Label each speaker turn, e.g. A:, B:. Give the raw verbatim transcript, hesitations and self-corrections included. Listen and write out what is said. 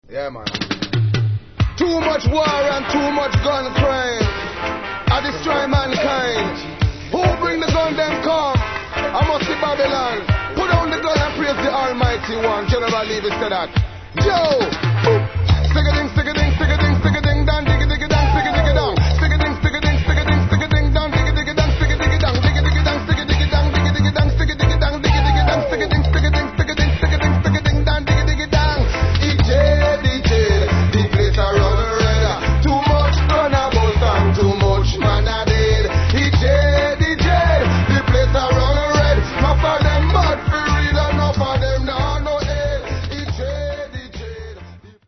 A: Yeah, man. Too much war and too much gun crime. I destroy mankind. Who bring the gun, them come. I must be Babylon. Put down the gun and praise the Almighty One. General Levy said that. Joe!